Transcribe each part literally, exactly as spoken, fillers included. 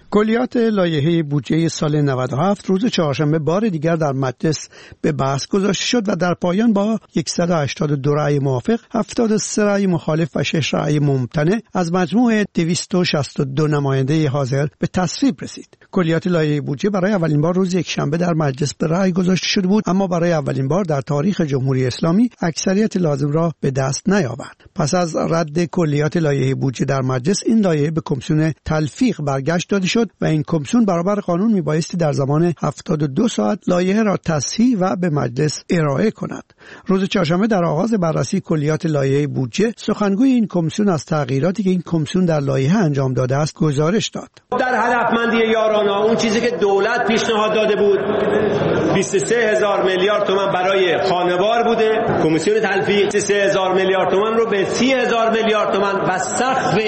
کلیات لایحه بودجه سال نود و هفت روز چهارشنبه بار دیگر در مجلس به بحث گذاشته شد و در پایان با صد و هشتاد و دو رأی موافق، هفتاد و سه رأی مخالف و شش رأی ممتنع از مجموع دویست و شصت و دو نماینده حاضر به تصویب رسید. کلیات لایحه بودجه برای اولین بار روز یکشنبه در مجلس به رأی گذاشته شده بود، اما برای اولین بار در تاریخ جمهوری اسلامی اکثریت لازم را به دست نیاورد. پس از رد کلیات لایحه بودجه در مجلس، این لایحه به کمیسیون تلفیق برگشت داده شد و این کمیسیون برابر قانون میبایستی در زمان هفتاد و دو ساعت لایحه را تصحیح و به مجلس ارائه کند. روز چهارشنبه در آغاز بررسی کلیات لایحه بودجه، سخنگوی این کمیسیون از تغییراتی که این کمیسیون در لایحه انجام داده است گزارش داد. در هدفمندی یارانه اون چیزی که دولت پیشنهاد داده بود بیست و سه هزار میلیارد تومان برای خانوار بوده، کمیسیون تلفیق بیست و سه هزار میلیارد تومان رو به سی هزار میلیارد تومان و سقف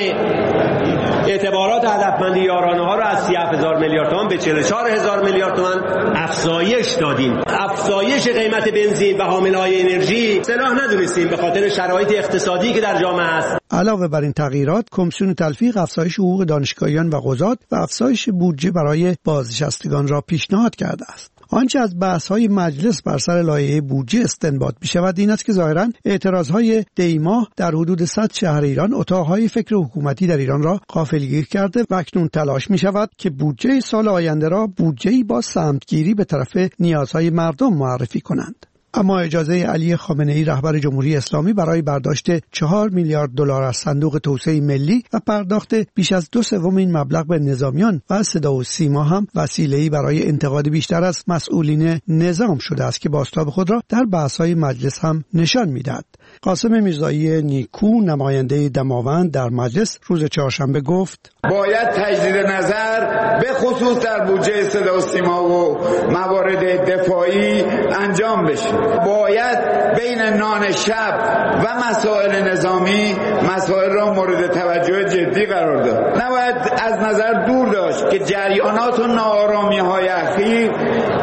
اعتبارات هدفمندی یارانه ها رو از سی و هفت هزار میلیارد تومان به چهل و چهار هزار میلیارد تومان افزایش دادیم. افزایش قیمت بنزین و حامله‌های انرژی صلاح ندونستیم به خاطر شرایط اقتصادی که در جامعه است. علاوه بر این تغییرات، کمیسیون تلفیق افزایش حقوق دانشگاهیان و قضات و افزایش بودجه برای بازنشستگان را پیشنهاد کرده است. آنچه از بحث‌های مجلس بر سر لایحه بودجه استنباط می‌شود این است که ظاهراً اعتراض‌های دی‌ماه در حدود صد شهر ایران اتاق‌های فکر حکومتی در ایران را غافلگیر کرده و اکنون تلاش می‌شود که بودجه سال آینده را بودجه‌ای با سمتگیری به طرف نیازهای مردم معرفی کنند. اما اجازه علی خامنه‌ای رهبر جمهوری اسلامی برای برداشت چهار میلیارد دلار از صندوق توسعه ملی و پرداخت بیش از دو سوم این مبلغ به نظامیان و صدا و سیما هم وسیله‌ای برای انتقاد بیشتر از مسئولین نظام شده است که بازتاب خود را در بحث‌های مجلس هم نشان می‌دهد. قاسم میرزایی نیکو، نماینده دماوند در مجلس، روز چهارشنبه گفت: باید تجدید نظر به خصوص در بودجه صدا و سیما و موارد دفاعی انجام بشه. باید بین نان شب و مسائل نظامی مسائل را مورد توجه جدی قرار داد. نباید از نظر دور داشت که جریانات و ناآرامی‌های اخیر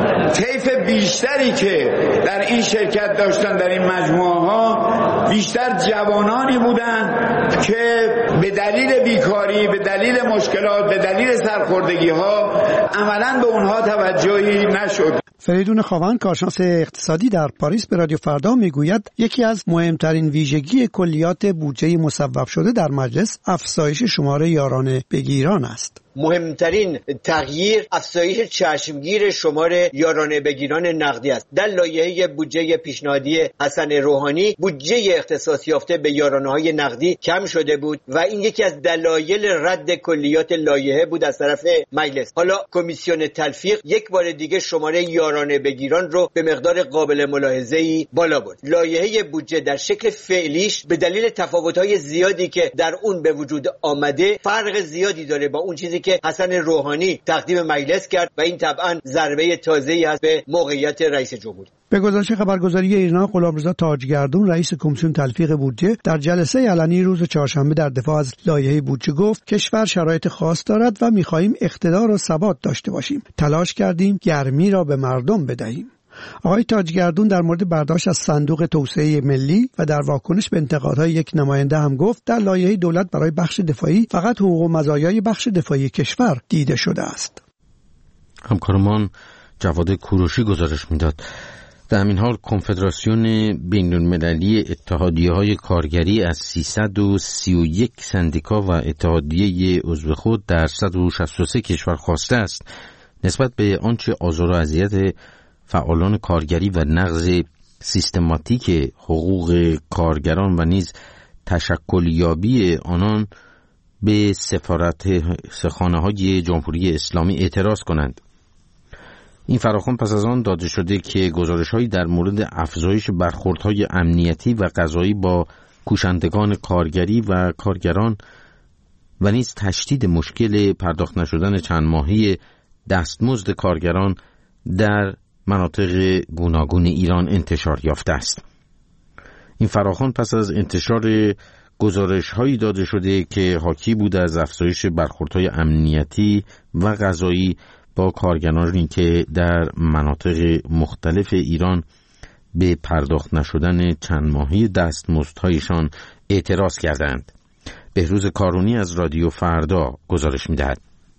طیف بیشتری که در این شرکت داشتن در این مجموعه‌ها بیشتر جوانانی بودند که به دلیل بیکاری، به دلیل مشکلات، به دلیل سرخوردگی‌ها عملاً به اونها توجهی نشد. فریدون خاوند، کارشناس اقتصادی در پاریس، به رادیو فردا میگوید یکی از مهمترین ویژگی کلیات بودجه مصوب شده در مجلس افزایش شمار یارانه بگیران است. مهمترین تغییر افزایش چشمگیر شمار یارانه بگیران نقدی است. در لایحه بودجه پیشنهادی حسن روحانی بودجه اختصاص یافته به یارانه‌های نقدی کم شده بود و این یکی از دلایل رد کلیات لایحه بود از طرف مجلس. حالا کمیسیون تلفیق یک بار دیگه شماره یارانه بگیران رو به مقدار قابل ملاحظه‌ای بالا برد. لایحه بودجه در شکل فعلیش به دلیل تفاوت‌های زیادی که در اون به وجود آمده فرق زیادی داره با اون چیزی که حسن روحانی تقدیم مجلس کرد و این طبعا ضربه تازه‌ای است به موقعیت رئیس جمهور. به گزارش خبرگزاری ایرنا، غلامرضا تاجگردون، رئیس کمیسیون تلفیق بودجه، در جلسه علنی روز چهارشنبه در دفاع از لایحه بودجه گفت کشور شرایط خاص دارد و می‌خواهیم اقتدار و ثبات داشته باشیم. تلاش کردیم گرمی را به مردم بدهیم. آقای تاجگردون در مورد برداشت از صندوق توسعه ملی و در واکنش به انتقادهای یک نماینده هم گفت در لایحه دولت برای بخش دفاعی فقط حقوق و مزایای بخش دفاعی کشور دیده شده است. همکارمان جواد کوروشی گزارش میداد. در همین حال کنفدراسیون بین‌المللی اتحادیه‌های کارگری از سیصد و سی و یک سندیکا و اتحادیه عضو خود در صد و شصت و سه کشور خواسته است نسبت به آنچه آزار و اذیت فعالان کارگری و نقض سیستماتیک حقوق کارگران و نیز تشکلیابی آنان به سفارت خانه‌های جمهوری اسلامی اعتراض کنند. این فراخوان پس از آن داده شده که گزارش‌هایی در مورد افزایش برخوردهای امنیتی و قضایی با کوشندگان کارگری و کارگران و نیز تشدید مشکل پرداخت نشدن چند ماهه دستمزد کارگران در مناطق گوناگون ایران انتشار یافته است. این فراخوان پس از انتشار گزارش‌هایی داده شده که حاکی بود از افزایش برخوردهای امنیتی و قضایی با کارگرانی که در مناطق مختلف ایران به پرداخت نشدن چند ماهی دستمزدهایشان اعتراض کردند. بهروز کارونی از رادیو فردا گزارش می‌دهد.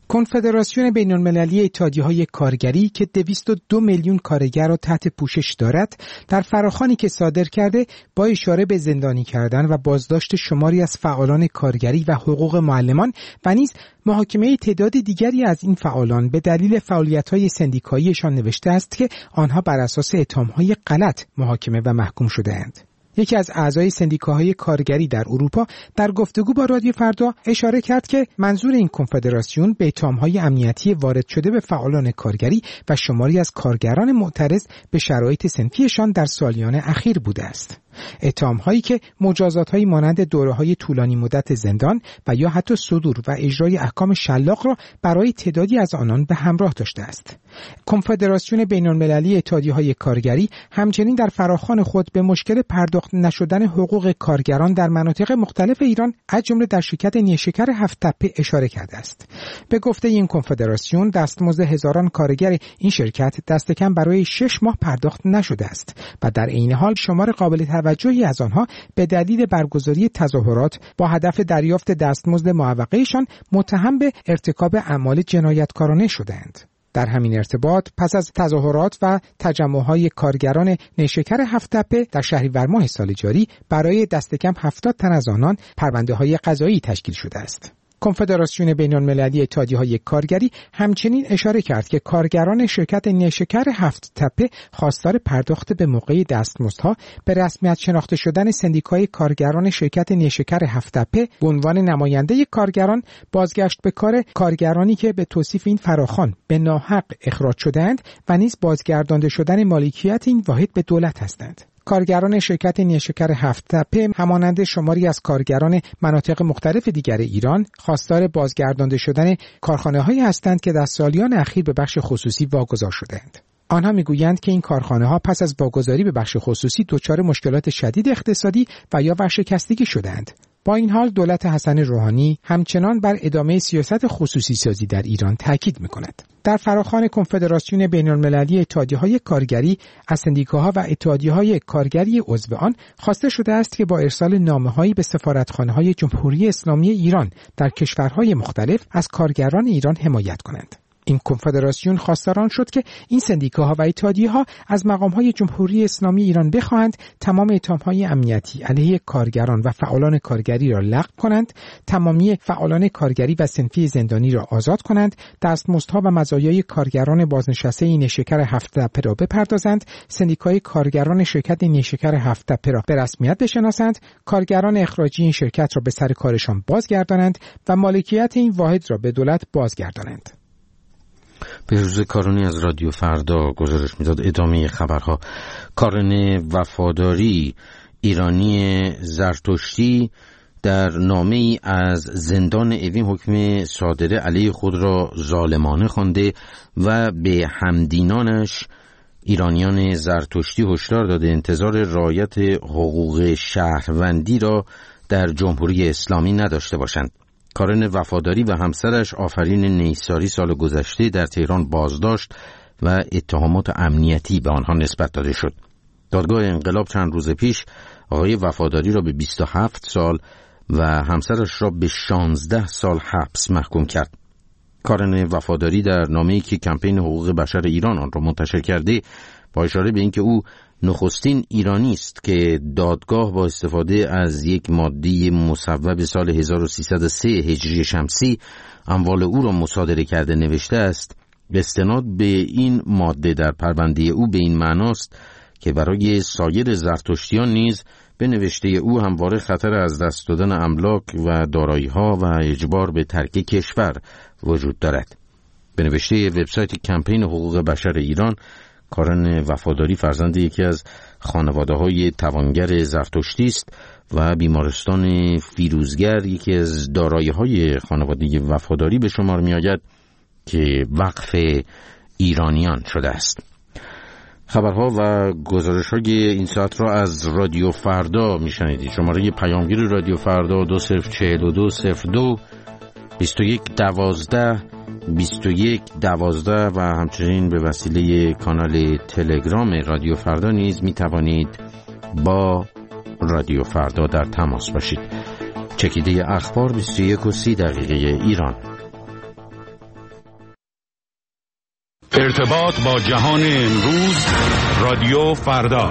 کنفدراسیون بین‌المللی اتحادیه‌های کارگری که دویست و دو میلیون کارگر را تحت پوشش دارد، در فراخوانی که صادر کرده با اشاره به زندانی کردن و بازداشت شماری از فعالان کارگری و حقوق معلمان و نیز محاکمه تعداد دیگری از این فعالان به دلیل فعالیت‌های سندیکاییشان نوشته است که آنها بر اساس اتهام‌های غلط محاکمه و محکوم شده‌اند. یکی از اعضای سندیکاهای کارگری در اروپا در گفتگو با رادیو فردا اشاره کرد که منظور این کنفدراسیون به اتهام‌های امنیتی وارد شده به فعالان کارگری و شماری از کارگران معترض به شرایط صنفیشان در سالیان اخیر بوده است. اتهام‌هایی که مجازات‌هایی مانند دوره‌های طولانی مدت زندان و یا حتی صدور و اجرای احکام شلاق را برای تعدادی از آنان به همراه داشته است. کنفدراسیون بین‌المللی اتحادیه‌های کارگری همچنین در فراخوان خود به مشکل پرداخت نشدن حقوق کارگران در مناطق مختلف ایران از جمله در شرکت نیشکر هفت تپه اشاره کرده است. به گفته این کنفدراسیون دستمزد هزاران کارگر این شرکت دست کم برای شش ماه پرداخت نشده است و در عین حال شمار قابل توجهی از آنها به دلیل برگزاری تظاهرات با هدف دریافت دستمزد معوقه‌شان متهم به ارتکاب اعمال جنایتکارانه شدند. در همین ارتباط پس از تظاهرات و تجمع‌های کارگران نیشکر هفت تپه در شهریور ماه سال جاری برای دست کم هفتاد تن از آنان پرونده‌های قضایی تشکیل شده است. کنفدراسیون بین‌المللی اتحادیه‌های کارگری همچنین اشاره کرد که کارگران شرکت نیشکر هفت تپه خواستار پرداخت به موقع دستمزدها به رسمیت شناخته شدن سندیکای کارگران شرکت نیشکر هفت تپه به عنوان نماینده کارگران، بازگشت به کار کارگرانی که به توصیف این فراخوان به ناحق اخراج شدند و نیز بازگردانده شدن مالکیت این واحد به دولت هستند. کارگران شرکت نیشکر هفت تپه همانند شماری از کارگران مناطق مختلف دیگر ایران خواستار بازگردانده شدن کارخانه‌هایی هستند که در سالیان اخیر به بخش خصوصی واگذار شدند. آنها میگویند که این کارخانه‌ها پس از واگذاری به بخش خصوصی دچار مشکلات شدید اقتصادی و یا ورشکستگی شدند. با این حال دولت حسن روحانی همچنان بر ادامه سیاست خصوصی سازی در ایران تاکید می‌کند. در فراخوان کنفدراسیون بین‌المللی اتحادیه‌های کارگری از سندیکاها و اتحادیه‌های کارگری عضو آن خواسته شده است که با ارسال نامه‌هایی به سفارتخانه‌های جمهوری اسلامی ایران در کشورهای مختلف از کارگران ایران حمایت کنند. این کنفدراسیون خواستار شد که این سندیکاها و اتحادیه‌ها از مقام‌های جمهوری اسلامی ایران بخواهند تمام اتهام‌های امنیتی علیه کارگران و فعالان کارگری را لغو کنند، تمامی فعالان کارگری و صنفی زندانی را آزاد کنند، دستمزدها و مزایای کارگران بازنشسته نیشکر هفت تپه را بپردازند، سندیکای کارگران شرکت نیشکر هفت تپه را به رسمیت بشناسند، کارگران اخراجی این شرکت را به سر کارشان بازگردانند و مالکیت این واحد را به دولت بازگردانند. بهروز کارانی از رادیو فردا گزارش میداد. ادامه خبرها. کارن وفاداری ایرانی زرتشتی در نامه‌ای از زندان اوین حکم صادره علیه خود را ظالمانه خوانده و به همدینانش ایرانیان زرتشتی هشدار داده انتظار رعایت حقوق شهروندی را در جمهوری اسلامی نداشته باشند. کارن وفاداری و همسرش آفرین نیساری سال گذشته در تهران بازداشت و اتهامات امنیتی به آنها نسبت داده شد. دادگاه انقلاب چند روز پیش آقای وفاداری را به بیست و هفت سال و همسرش را به شانزده سال حبس محکوم کرد. کارن وفاداری در نامه‌ای که کمپین حقوق بشر ایران آن را منتشر کرده با اشاره به اینکه او نخستین ایرانی است که دادگاه با استفاده از یک ماده مصوب سال هزار و سیصد و سه هجری شمسی اموال او را مصادره کرده نوشته است. استناد به این ماده در پرونده او به این معناست که برای سایر زرتشتیان نیز به نوشته او همواره خطر از دست دادن املاک و دارایی‌ها و اجبار به ترک کشور وجود دارد. به نوشته وبسایت کمپین حقوق بشر ایران، کارن وفاداری فرزند یکی از خانواده‌های توانگر زرتشتی است و بیمارستان فیروزگر یکی از دارایی‌های خانواده وفاداری به شمار می‌آید که وقف ایرانیان شده است. خبرها و گزارش‌های این ساعت را از رادیو فردا می‌شنوید. شماره پیامگیر رادیو فردا دو صفر چهل و دو صفر دو بیست و یک دوازده بیست و یک دوازده و همچنین به وسیله کانال تلگرام رادیو فردا نیز می توانید با رادیو فردا در تماس باشید. چکیده اخبار بیست و یک و سی دقیقه ایران. ارتباط با جهان امروز، رادیو فردا.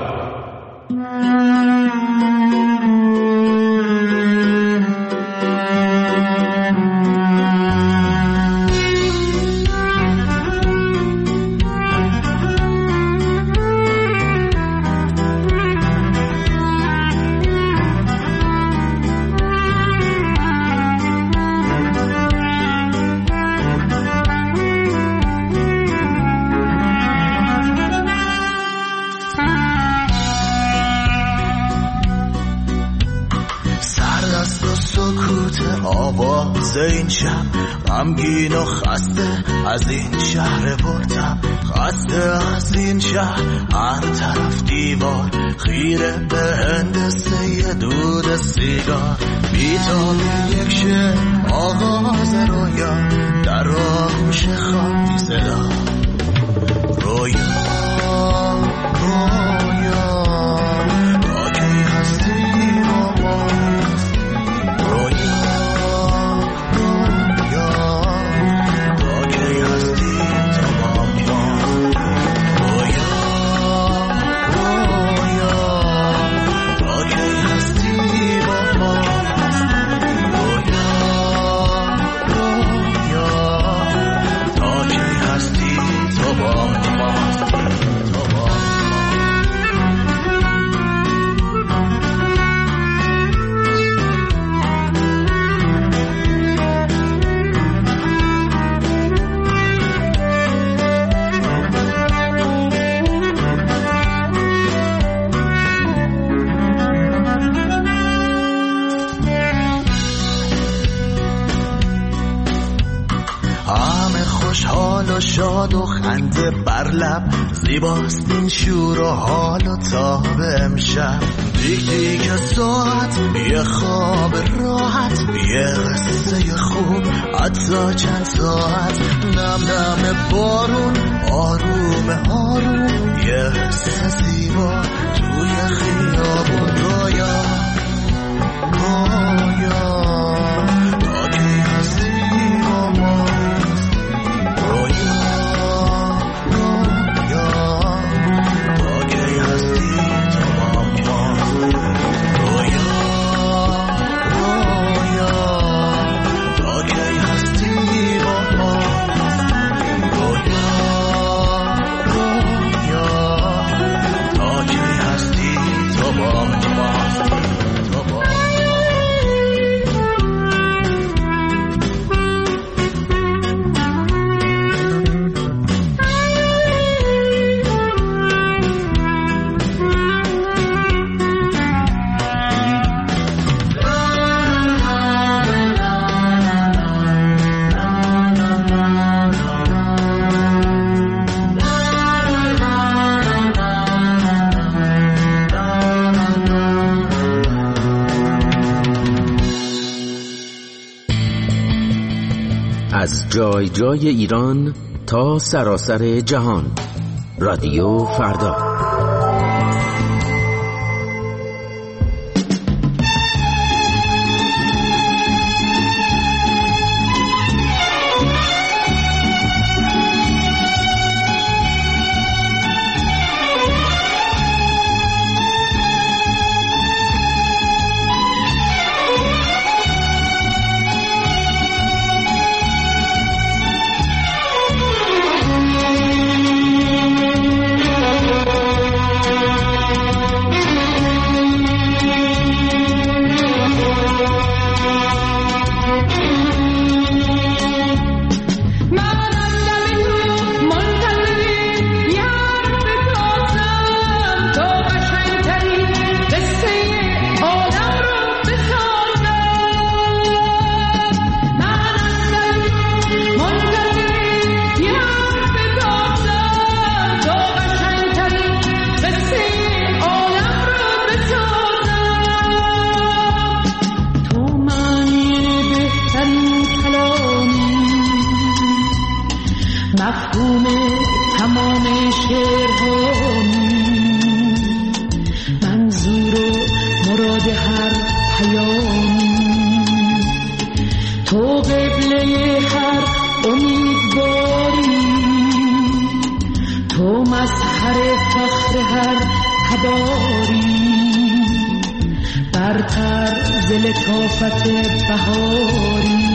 این شب غمگین و خسته از این شهر بردم، خسته از این شهر، هر طرف دیوار خیره به هندسه دود سیگار، بیتاب یک شب آغاز رویا در آغوش خواهی صدا، رویا رویا با کی هستی و ما رویا شاد و خنده بر لب، زیباست این شور و حال و تاب امشب، دیگ دیگ ساعت یه خواب راحت، یه قصه خوب حتی چند ساعت، نم نم بارون آروم آروم، یه حس زیبا توی خیابون، رویا رویا تا کی هستی و ما رویا از جای جای ایران تا سراسر جهان، رادیو فردا. مفهوم تمام شعرهایی، منظور و مراد هر پیامی، تو قبله هر امیدواری، مظهر فخر هر تباری، برتر ز لطافت بهاری.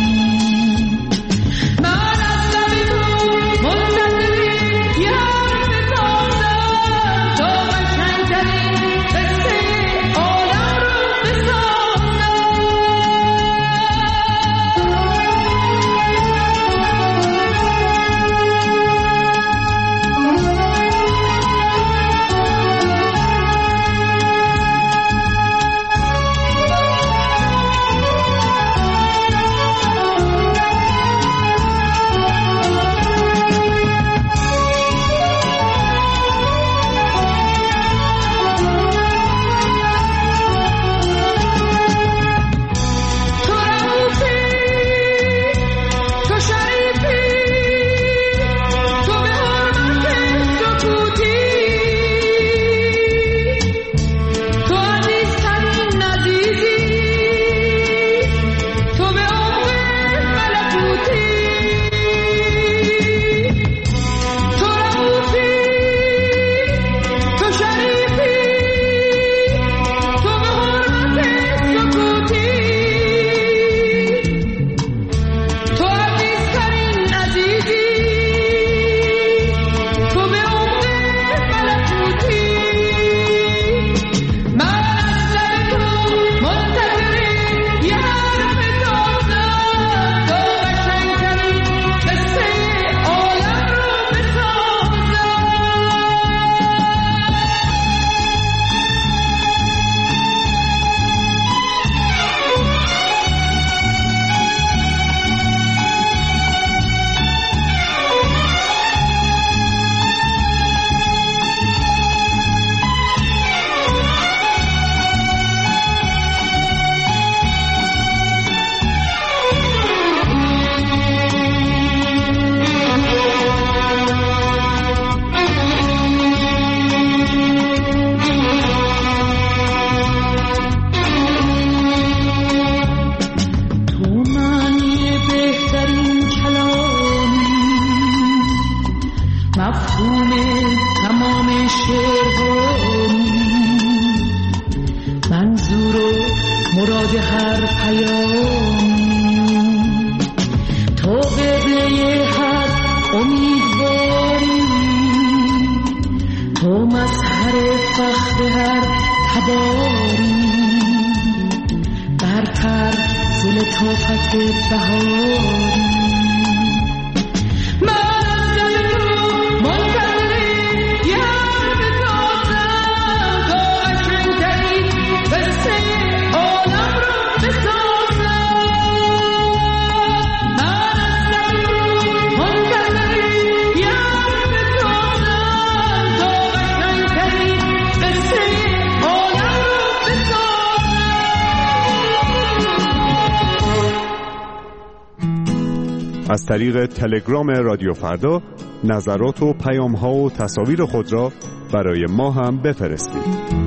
از طریق تلگرام رادیو فردا نظرات و پیام‌ها و تصاویر خود را برای ما هم بفرستید.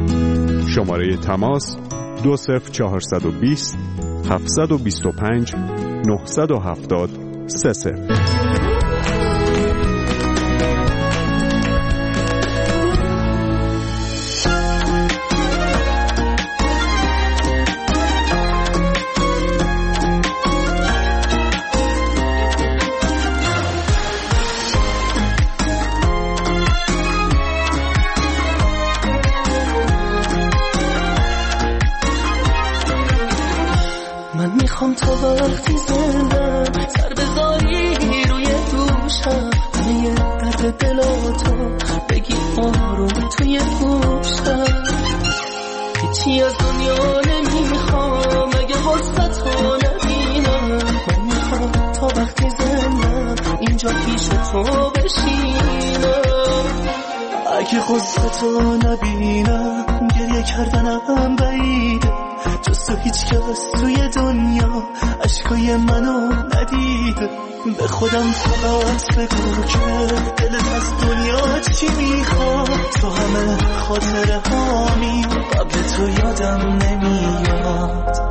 شماره تماس دو صفر چهارصد و بیست هفتصد و بیست و پنج نهصد و هفتاد سه صفر. وقتی زندم سر بذاری روی دوشم، همه درد دلاتو بگی آروم توی گوشم. هیچی از دنیا نمیخوام اگه حسطو نبینم، من میخوام تا وقتی زندم اینجا پیش تو بشینم. اگه حسطو نبینم گریه کردنم بعیده، جز تو هیچ کس توی دنیا عشقای منو ندیده. به خودم فقط بگو که دلت از دنیا چی میخواد، تو همه خاطره هامی قبل تو یادم نمیاد.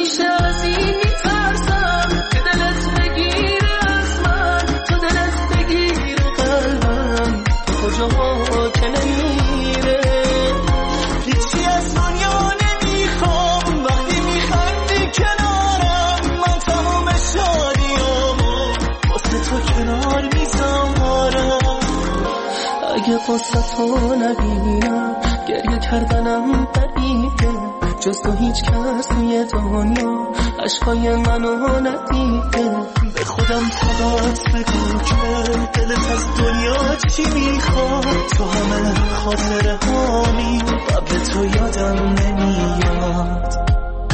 همیشه از این میترسم که دلت بگیره از من، تو دلت بگیره قلبم، کجاها که نمیره. هیچی از دنیا نمیخوام وقتی میخندی کنارم، من تمام شادیامو واسه تو کنار میذارم. اگه واسه تو نبینم گریه کردنم بعیده، جز تو هیچ کس توی دنیا عشقای منو ندیده. به خودم فقط بگو که دلت از دنیا چی میخواد، تو همه خاطره هامی قبل تو یادم نمیاد.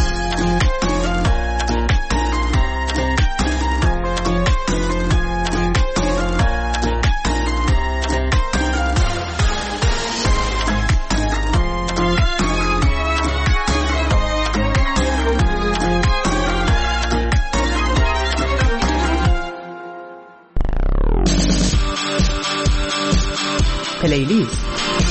پلیلیست.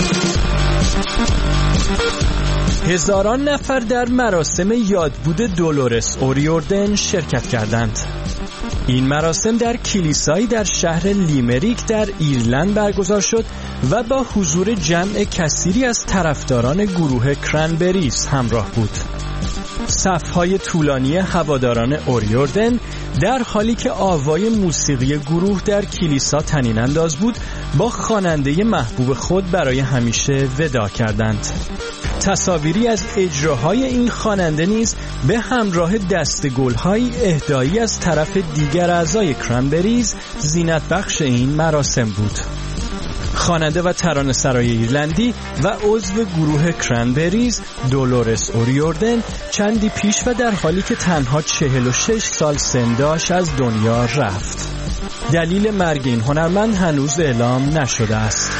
هزاران نفر در مراسم یادبود دولورس اوریوردن شرکت کردند. این مراسم در کلیسایی در شهر لیمریک در ایرلند برگزار شد و با حضور جمع کثیری از طرفداران گروه کرنبریز همراه بود. صف‌های طولانی هواداران اوریوردن در حالی که آوای موسیقی گروه در کلیسا طنین انداز بود با خواننده محبوب خود برای همیشه وداع کردند. تصاویری از اجراهای این خواننده نیز به همراه دسته‌گل‌های اهدایی از طرف دیگر اعضای کرنبریز زینت بخش این مراسم بود. خواننده و ترانه‌سرای ایرلندی و عضو گروه کرنبریز دولورس اوریوردن چندی پیش و در حالی که تنها چهل و شش سال سن داشت از دنیا رفت. دلیل مرگ این هنرمند هنوز اعلام نشده است.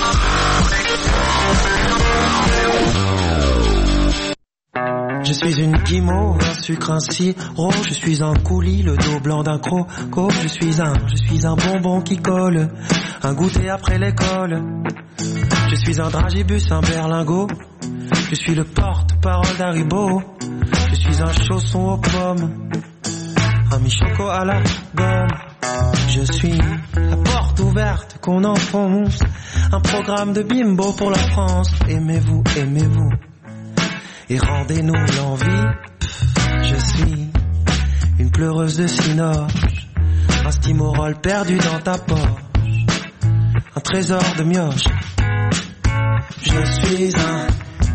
Je suis une guimauve, un sucre, un sirop. Je suis un coulis, le dos blanc d'un croco. Je suis un, je suis un bonbon qui colle, un goûter après l'école. Je suis un dragibus, un berlingot. Je suis le porte-parole d'Haribo. Je suis un chausson aux pommes, un mi-choco à la gomme. Je suis la porte ouverte qu'on enfonce, un programme de bimbo pour la France. Aimez-vous, aimez-vous et rendez-nous l'envie. Je suis une pleureuse de cinoche, un stimorol perdu dans ta poche, un trésor de mioche. Je suis un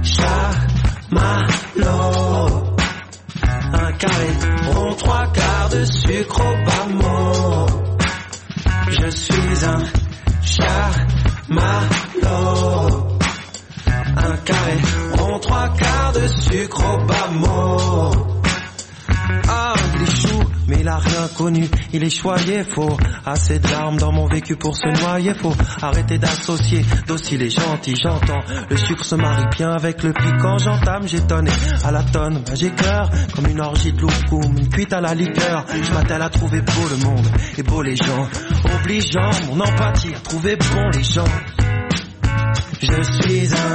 chamallow, un carré rond, trois quarts de sucre au bas mot. Je suis un chamallow, un carré rond, trois quarts de sucre au bas mot. Ah, il est chou, mais il a rien connu, il est choyé, faux. Assez de larmes dans mon vécu pour se noyer, faut arrêter d'associer docile et gentil, j'entends. Le sucre se marie bien avec le piquant, j'entame, j'étonne à la tonne, bah j'ai cœur comme une orgie de loukoum, une cuite à la liqueur. Je m'attelle à trouver beau le monde et beau les gens, obligeant mon empathie à trouver bon les gens. Je suis un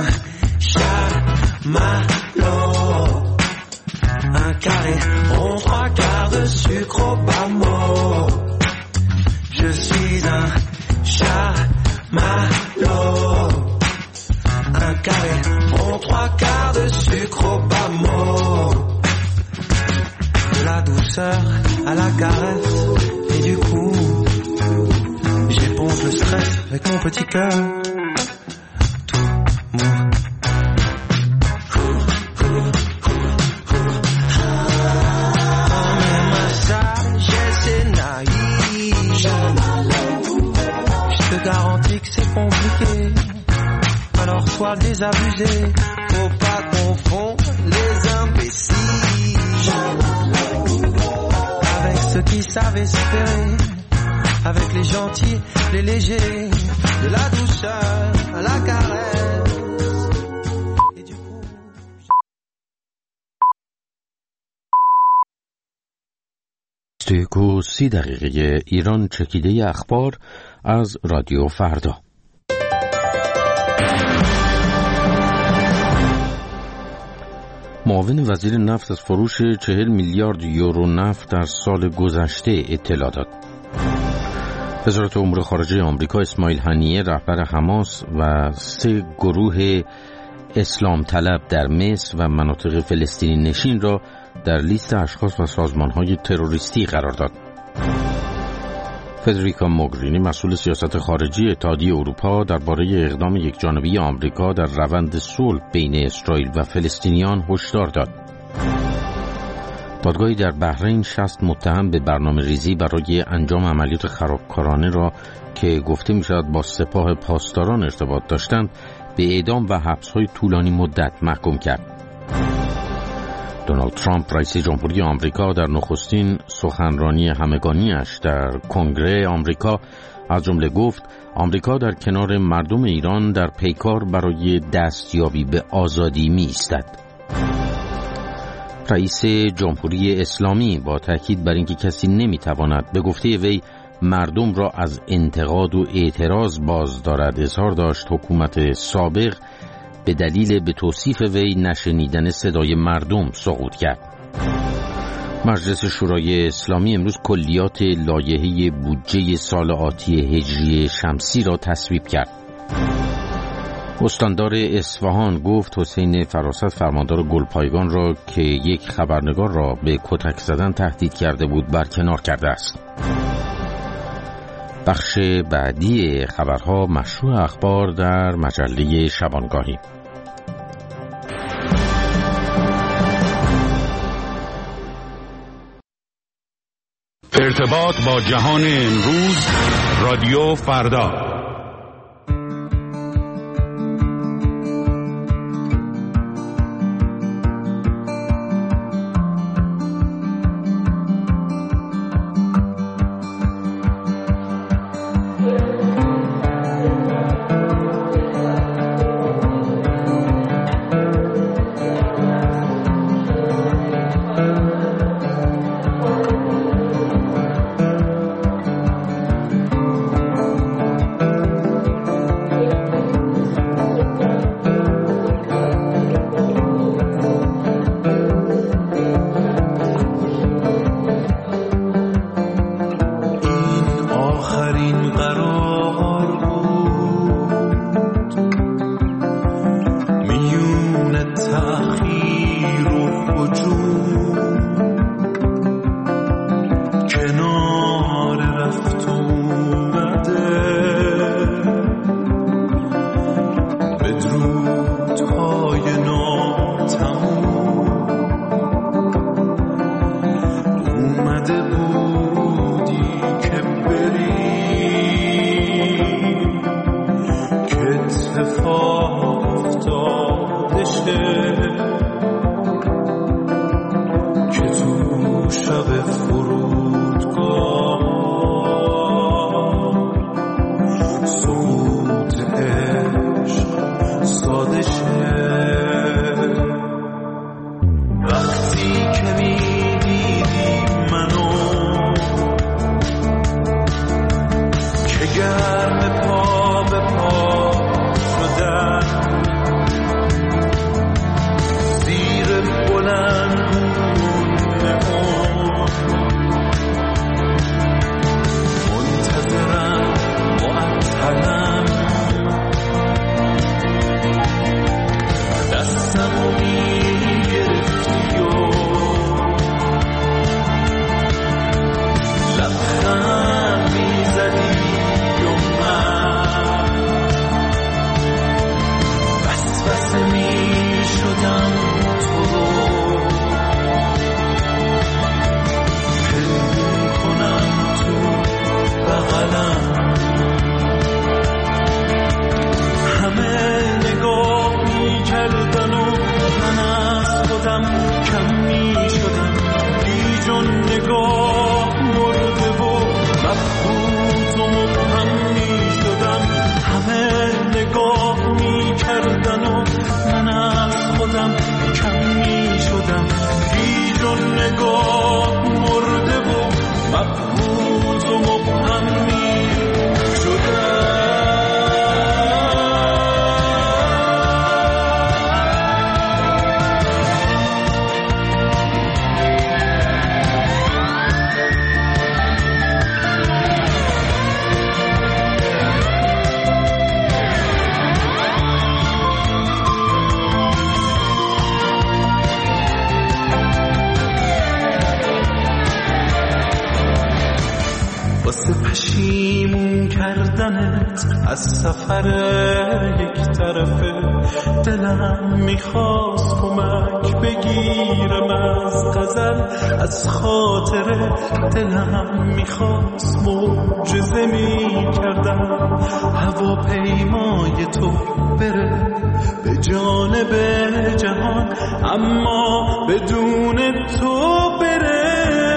chamallow, un carré rond, trois quarts de sucre au bas mot. Je suis un chamallow, un carré rond, trois quarts de sucre au bas mot. De la douceur à la caresse, et du coup j'éponge le stress avec mon petit cœur. Alors sois désabusé, faut pas confondre les imbéciles avec ceux qui savent espérer, avec les gentils, les légers, de la douceur à la caresse. Et du coup... یک و سی دقیقه ایران چکیده اخبار از رادیو فردا. معاون وزیر نفت از فروش چهل میلیارد یورو نفت در سال گذشته اطلاع داد. وزارت امور خارجه آمریکا اسماعیل هنیه رهبر حماس و سه گروه اسلام طلب در مصر و مناطق فلسطینی نشین را در لیست اشخاص و سازمان‌های تروریستی قرار داد. فدریکا موگرینی مسئول سیاست خارجی اتحادیه اروپا درباره اقدام یکجانبه آمریکا در روند صلح بین اسرائیل و فلسطینیان هشدار داد. دادگاهی در بحرین شصت متهم به برنامه ریزی برای انجام عملیات خرابکارانه را که گفته می شود با سپاه پاسداران ارتباط داشتند به اعدام و حبس‌های طولانی مدت محکوم کرد. دونالد ترامپ رئیس جمهوری آمریکا در نخستین سخنرانی همگانیش در کنگره آمریکا از جمله گفت آمریکا در کنار مردم ایران در پیکار برای دستیابی به آزادی می ایستد. رئیس جمهوری اسلامی با تاکید بر اینکه کسی نمیتواند به گفته وی مردم را از انتقاد و اعتراض باز دارد اظهار داشت حکومت سابق به دلیل به توصیف وی نشنیدن صدای مردم سقوط کرد. مجلس شورای اسلامی امروز کلیات لایحه بودجه سال آتی هجری شمسی را تصویب کرد. استاندار اصفهان گفت حسین فراست فرماندار گلپایگان را که یک خبرنگار را به کتک زدن تهدید کرده بود برکنار کرده است. بخش بعدی خبرها مشروع اخبار در مجله شبانگاهی. ارتباط با جهان امروز، رادیو فردا. واسه پشیمون کردنت از سفر یک طرفه. دلم میخواست کمک بگیرم از غزل، از خاطره دلم میخواست معجزه میکردم هواپیمای تو بره به جانب جهان، اما بدون تو بره.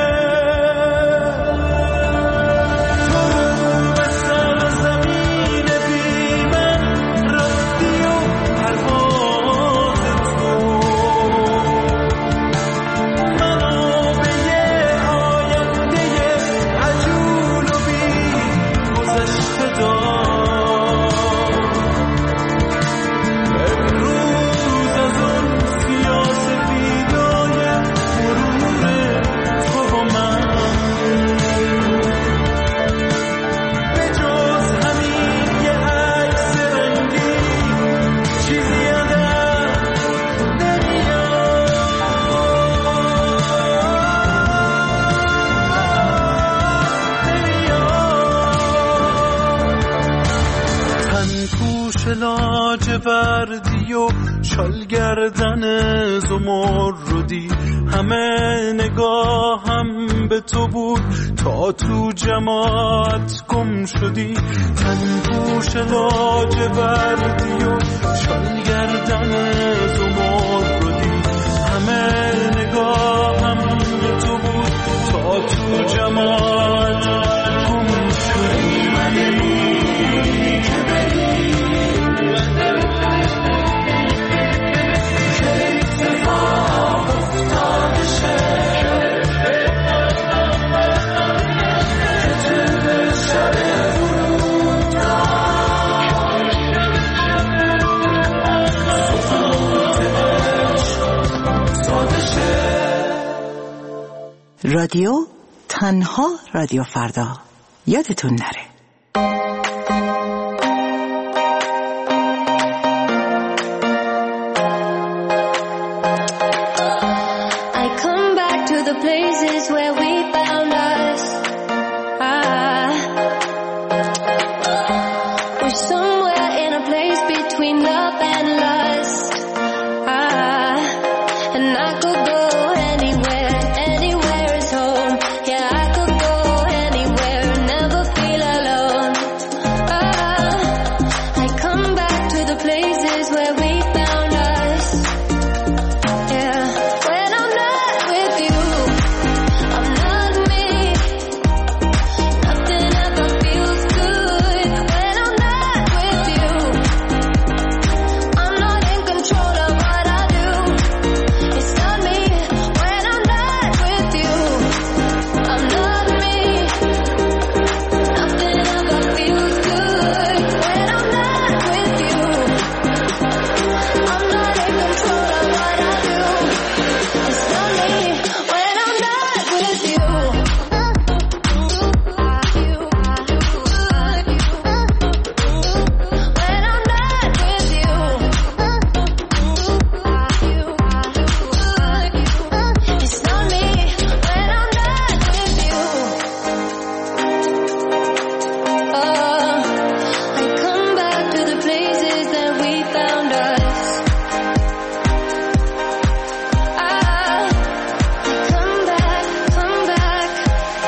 لاجوردی و شال گردن زمردی، همه نگاهم به تو بود تا تو جماعت گم شدی. تن پوش لاجوردی و شال گردن زمردی، همه نگاهم به تو بود تا تو جماعت گم شدی. رادیو تنها رادیو فردا، یادتون نره. I come back to the places where we found us. Ah, we're somewhere in a place between love and lust. Ah, and I could go anywhere. Anywhere is home. Yeah, I could go anywhere. Never feel alone. Ah, I come back to the places where we found us. Yeah, when I'm not with you, I'm not me. Nothing ever feels good. When I'm not with you, I'm not in control of what I do. It's not me. When I'm not with you, I'm not me. Nothing ever feels good. When I'm not with you, I'm not in control of what I do. It's not me. When I'm not with you. When I'm not with you, it's not me. When I'm not with you, oh, I come back to the places that we found us. Ah, I come back, come back,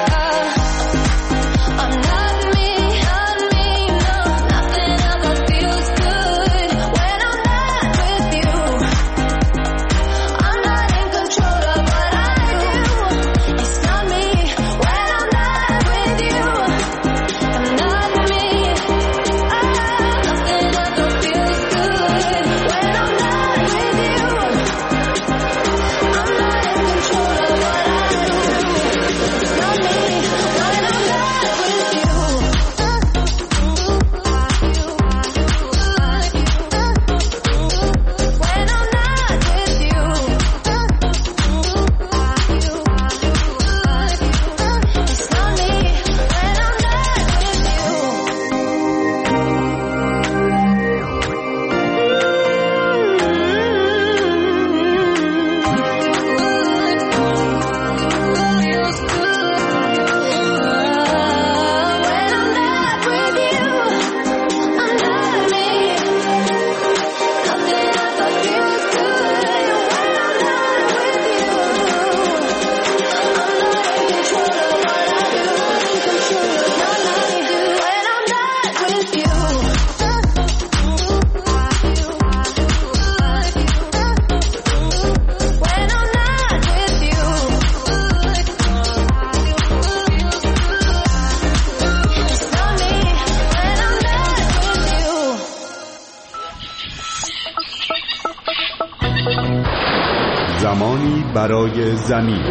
برای زمین.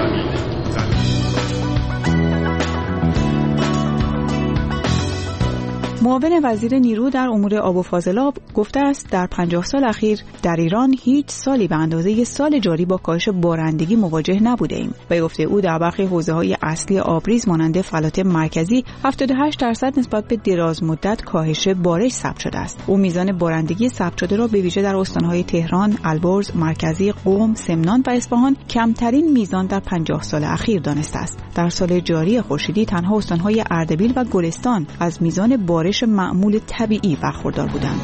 معاون وزیر نیرو در امور آب و فاضلاب گفته است در پنجاه سال اخیر در ایران هیچ سالی به اندازه سال جاری با کاهش بارندگی مواجه نبوده ایم. به گفته او در برخی حوزه‌های اصلی آبریز مانند فلات مرکزی هفتاد و هشت درصد نسبت به دراز مدت کاهش بارش ثبت شده است. او میزان بارندگی ثبت شده را به ویژه در استان‌های تهران، البرز، مرکزی، قم، سمنان و اصفهان کمترین میزان در پنجاه سال اخیر دانسته است. در سال جاری خورشیدی تنها استان‌های اردبیل و گلستان از میزان بارش معمول طبیعی برخوردار بودند.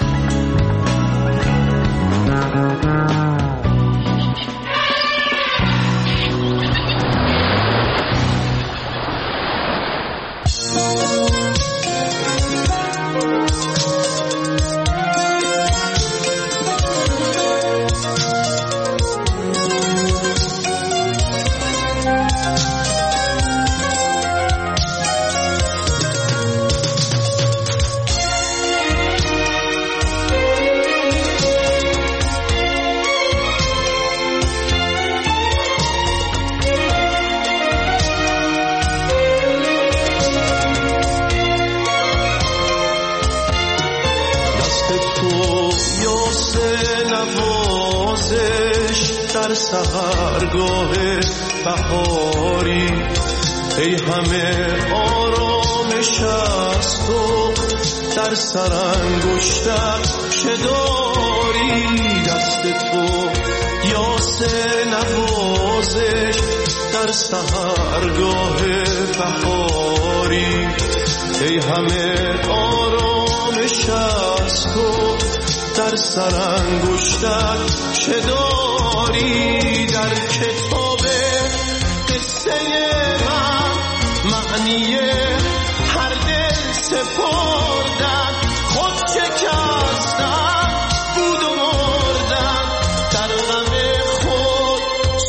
سحرگاه بهاری ای همه آرامش از تو در سرانگشتت چه داری دست تو یاس نوازش در سحرگاه بهاری ای همه آرامش از تو در سرانگشتت چه داری در کتاب قصه من معنی هر دل سپردن خود شکستن بود و مردن در غم خود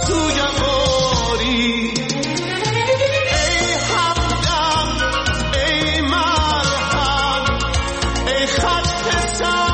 سوگواری ای همدم ای مرهم ای خط سر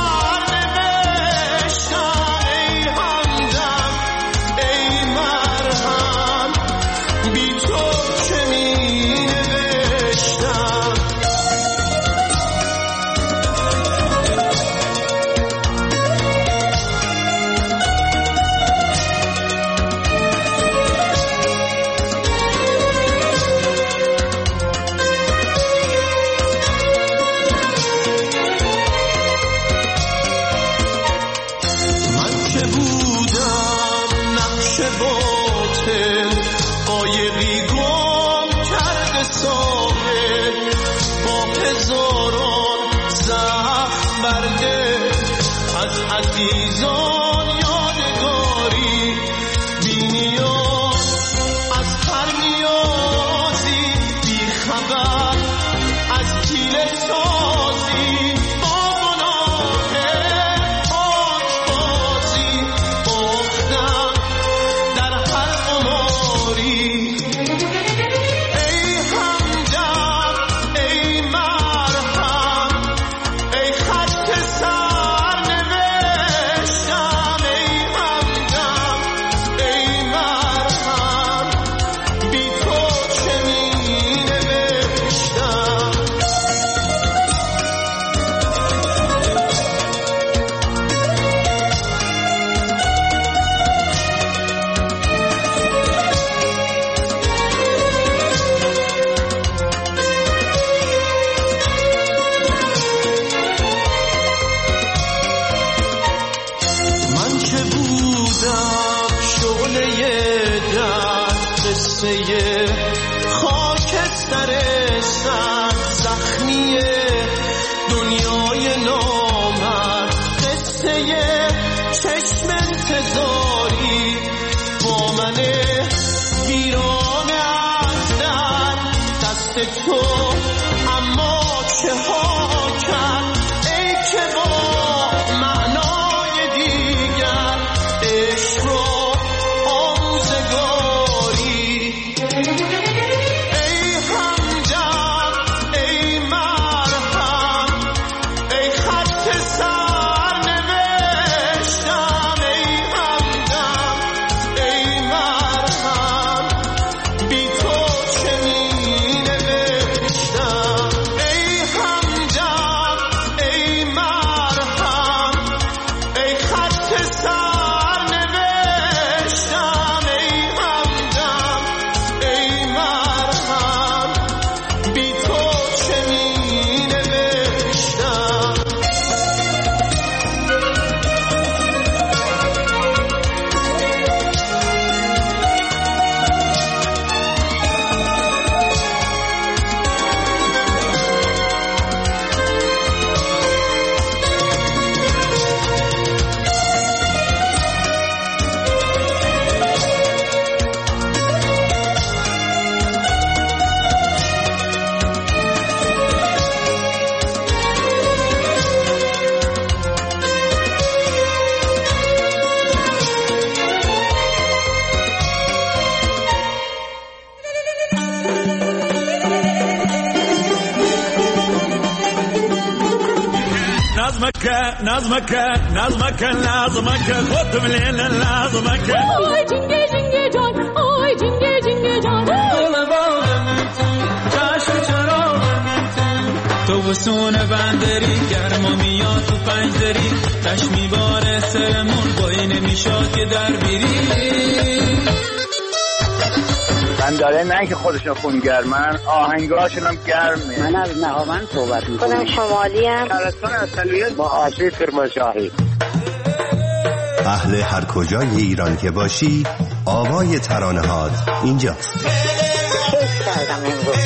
عزیزان یادگاری بینیان از هر نیازی بی خبر از کیله سازی با گناه آشبازی باختن در هر قماری ای همدم ای مرهم ای خط سر خاکستر سر زخمی دنیای نامرد قصه چشم انتظاری با من ویران از در دست تو اما چه ها کرد ای که با معنای دیگر عشق را ای نظمك نظمك نظمك نظمك خودم لیل نظمک آی جنگه جنگه جان آی جنگه جنگه جان تو بسونه بندری گرما میاد تو پنجدری تش میباره سرمون با این نمیشاد که در بیری من داره نه که خودشون خونگرمن آهنگاشون هم گرمه. من از نهاوند صحبت میکنم. خودم شمالی هم ترستان اصلیت با آشی کرمانشاهی. اهل هر کجای ایران که باشی آوای ترانه هات اینجاست. کیف کردم امروز.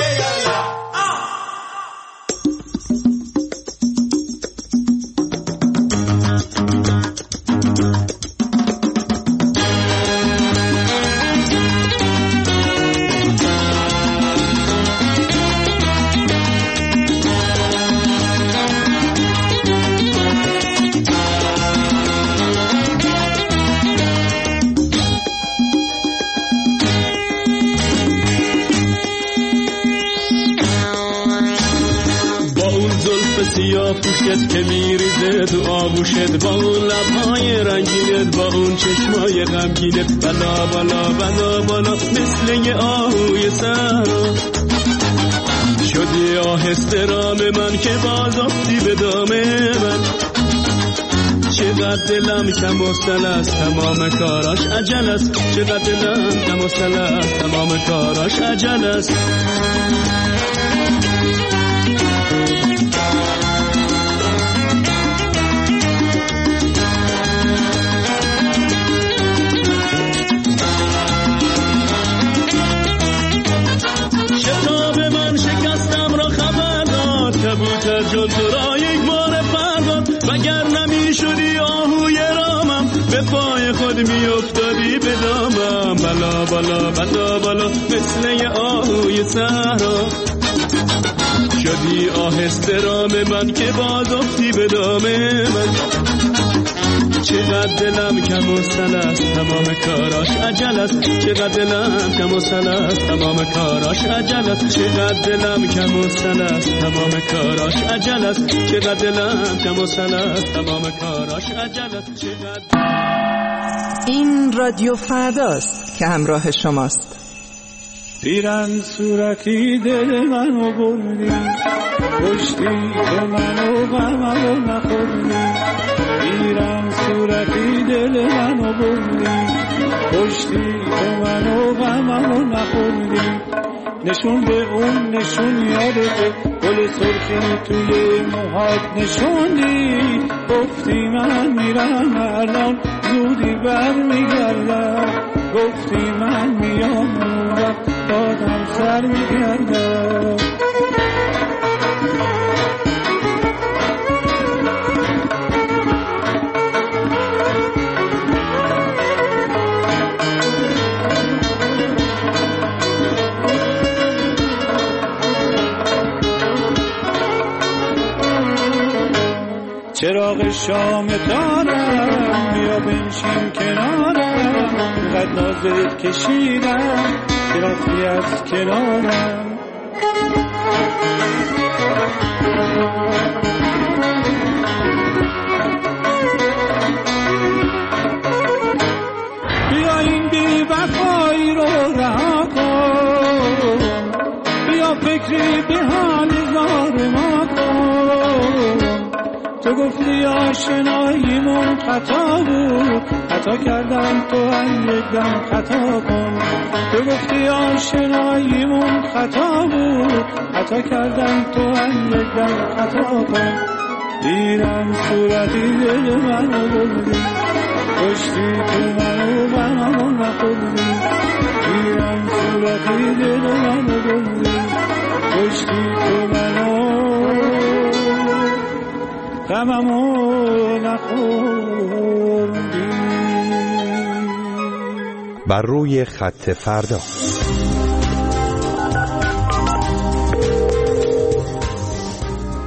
پوشت که میریزه تو آغوشت با اون لبهای رنگینت با اون چشمای غمگینت بالا بالا بالا بالا مثل یه آهوی صحرا شدی آهسته رام من که باز افتی به دام من چقدر دلم کم و سل است تمام کاراش عجل است چقدر دلم کم و سل است تمام کاراش عجل است کبوتر جان تو را یک بار فرزاد وگر نمی شدی آهوی رامم به پای خود می افتادی به دامم بلا بلا بلا بلا مثل یه آهوی صحرا شدی آهسته رام من که باز افتی به دام من چقدر دلم کم و سل است تمام کاراش عجل است چقدر دلم کم و سل است تمام کاراش عجل است چقدر دلم کم و سل است تمام کاراش عجل است چقدر دلم کم و سل است تمام کاراش عجل است چقدر. این رادیو فرداست که همراه شماست. پیرن صورتی دل منو بردی پشتی تو منو غممو نخوردی پیرن صورتی دل منو بردی پشتی تو منو غممو نخوردی نشون به اون نشون یادت گل سرخی توی موهات نشوندی گفتی من میرم الان زودی بر میگردم گفتی من میام اون وقت بازم سر میگردم چراغ شام دارم بیا بنشین کنارم قد نازت کشیدم که رفتی از کنارم بیا این بی وفایی رو رها کن بیا فکری به حال زار ما کن تو گفتی آشناییمون خطا بود خطا کردم تو هم یک دم خطا کن تو گفتی آشناییمون خطا بود خطا کردم تو هم یک دم خطا کن دیرم صورتی دل منو بردی پشتی تو منو غممو نخوردی دیرم صورتی دل منو بردی پشتی تو منو غممو نخوردی. بر روی خط فردا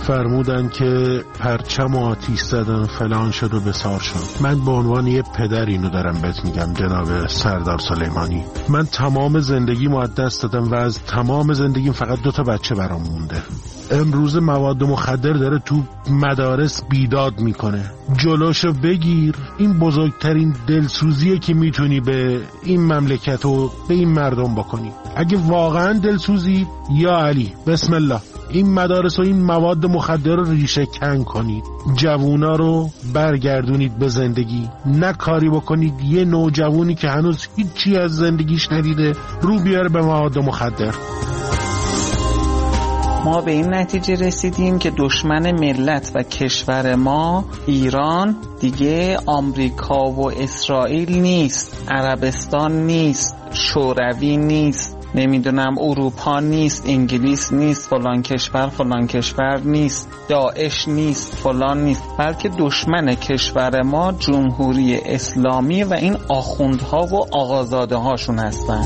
فرمودن که پرچم آتیش زدن فلان شد و بسار شد. من به عنوان یه پدر اینو دارم بهت میگم جناب سردار سلیمانی. من تمام زندگیمو از دست دادم و از تمام زندگیم فقط دو تا بچه برام مونده. امروز مواد مخدر داره تو مدارس بیداد میکنه. جلوشو بگیر. این بزرگترین دلسوزیه که میتونی به این مملکت و به این مردم بکنی. اگه واقعا دلسوزی، یا علی بسم الله، این مدارس و این مواد مخدر رو ریشه کن کنید. جوونا رو برگردونید به زندگی. نه کاری بکنید یه نوجوانی که هنوز هیچی از زندگیش ندیده رو بیاره به مواد مخدر. ما به این نتیجه رسیدیم که دشمن ملت و کشور ما ایران دیگه آمریکا و اسرائیل نیست، عربستان نیست، شوروی نیست، نمیدونم اروپا نیست، انگلیس نیست، فلان کشور فلان کشور نیست، داعش نیست، فلان نیست، بلکه دشمن کشور ما جمهوری اسلامی و این آخوندها و آقازاده هاشون هستن.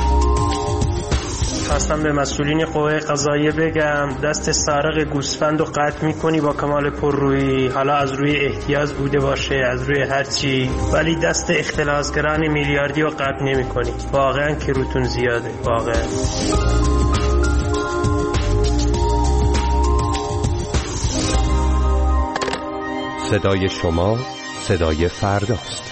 خواستم به مسئولین قوه قضاییه بگم دست سارق گوسفند رو قطع میکنی با کمال پررویی، حالا از روی احتیاج بوده باشه، از روی هر چی، ولی دست اختلاسگران میلیاردی رو قطع نمیکنی. واقعا که روتون زیاده. واقعا صدای شما صدای فرداست.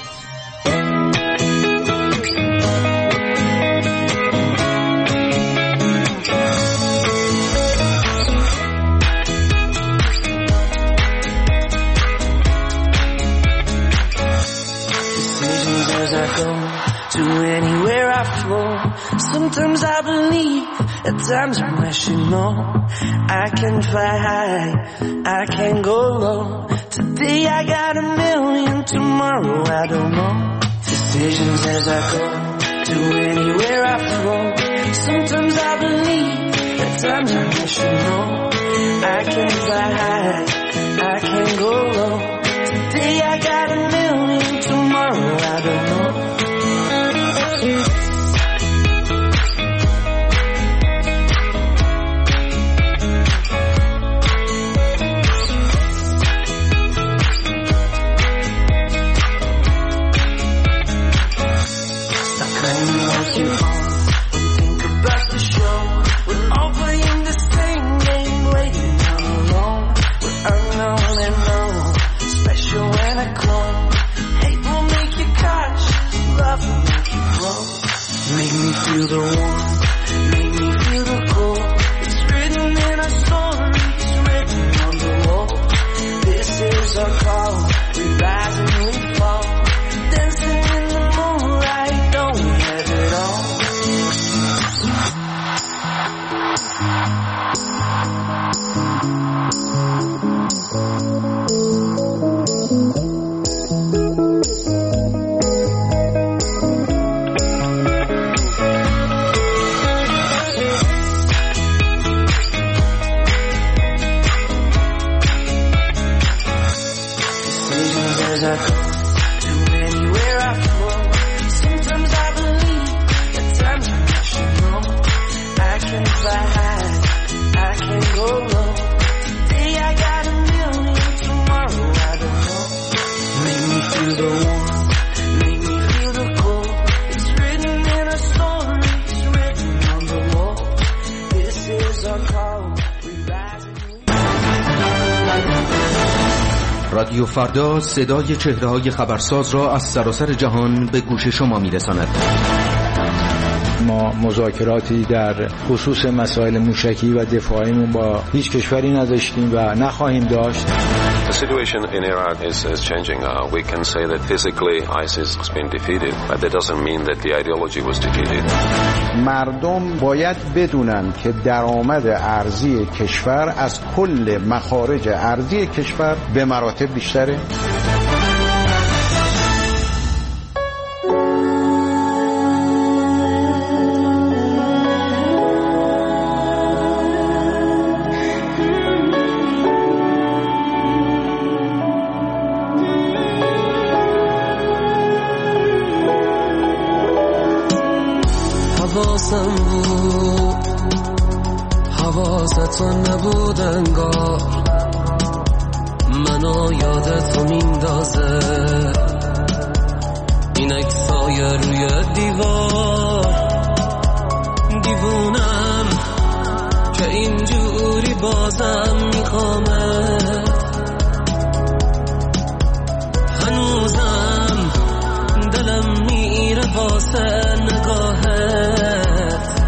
To anywhere I flow, sometimes I believe, at times I'm rational. I can fly high, I can go low. Today I got a million, tomorrow I don't know. Decisions as I go, to anywhere I flow. Sometimes I believe, at times I'm rational. I can fly high, I can go low. Today I got a million, tomorrow I don't know. Make me feel the warmth, make me feel the cold. It's written in our stories, written on the wall. This is our call, we rise and we fall. Dancing in the moonlight, don't we have it all? As I go to anywhere I flow, sometimes I believe, at times I'm rational. I can fly high, I can go low. Today I got a million, tomorrow I don't know. Make me feel the warmth, make me feel the cold. It's written in our stories, written on the wall. This is our call, we rise and we رادیو فردا صدای چهره‌های خبرساز را از سراسر جهان به گوش شما می‌رساند. ما مذاکراتی در خصوص مسائل موشکی و دفاعیمون با هیچ کشوری نداشتیم و نخواهیم داشت. The situation in Iraq is, is changing. Uh, we can say that physically ISIS has been defeated, but that doesn't mean that the ideology was defeated. مردم باید بدونن که درآمد ارزی کشور از کل مخارج ارزی کشور به مراتب بیشتره. حواسم بود حواستون نبود انگار منو یادتو میندازه این عکسای روی دیوار دیوونم که اینجوری بازم میخوامت هنوزم دلم میره واسه نگاهت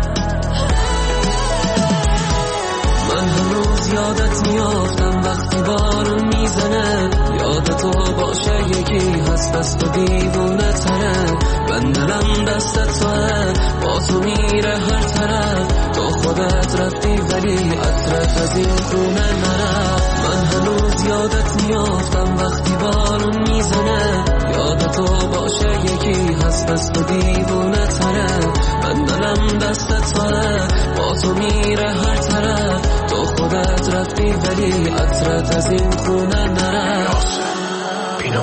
من هنوز یادت میافتم وقتی بارون میزنه یادتو باشه یکی هست بس تو دیوونه تره من دلم دستت توه با تو میره هر طرف تو خودت رفتی ولی عطرت از این خونه نرفت من هنوز یادت میافتم وقتی بارون میزنه یادتو باشه یکی هست بس تو دیوونه تره من دلم دستت توه با تو میره هر طرف تو خودت رفتی ولی عطرت از این خونه نرفت بینو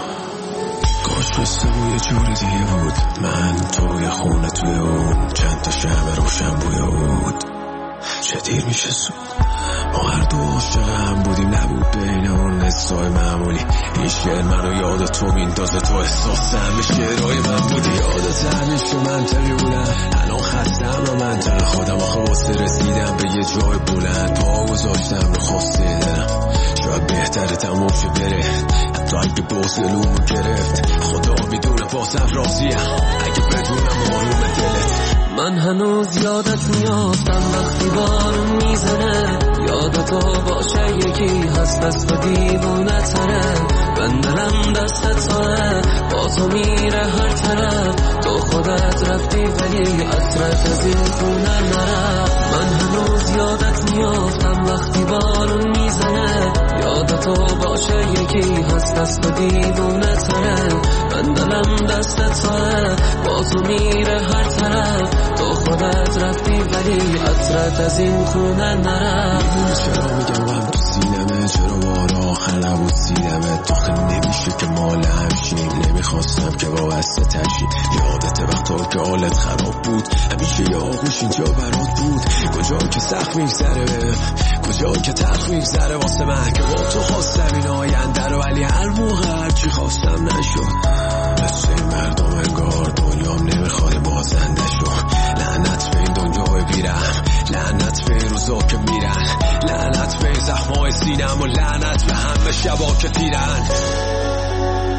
کاش مثل بوی جور دیگه بود من توی خونه توی اون چند تا شمع روشن بوی بود چه دیر میشه زود ما هر دو عاشق هم بودیم نبود بین اون حسای معمولی این شعر منو یاد تو میندازه تو احساسم به شعرهای من بودی یادت همیشه منطقی بودم الان خستم و منطقه خودم آخه واسه رسیدم به یه جای بلند پا گذاشتم رو خواسته دلم شاید بهتره تموم شه بره حتی اگه بازلومو گرفت خدا میدونه بازم راضیم اگه بدونم آروم دلت من هنوز یادت میافتم وقتی بارون میزنه یادتو باشه یکی هست بس تو دیوونه تره من دلم دستت توه با تو میره هر طرف تو خودت رفتی ولی عطرت از این خونه نرفت من هنوز یادت میافتم وقتی بارون میزنه یادتو باشه یکی هست بس تو دیوونه تره من دلم دستت توه با تو میره هر طرف تو خودت رفتی ولی عطرت از این خونه نرفت میدونی چرا میگم غم تو سینمه چرا بار آخر نبود سینمه تو خیلی نمیشه که مال همشیم نمیخواستم که وابسته تشی یادت وقتا که حالت خراب بود همیشه یه آغوش اینجا برات بود کجا که سخت میگذره کجا که تلخ میگذره واسه من که با تو خواستم این آینده رو ولی هر موقع هرچی خواستم نشد مثل این مردم انگار دنیام نمیخواد بازنده شو لعنت به این دنیای بیرم لعنت به روزا که میرن لعنت به زخمای سینم و لعنت به همه شبا که تیرن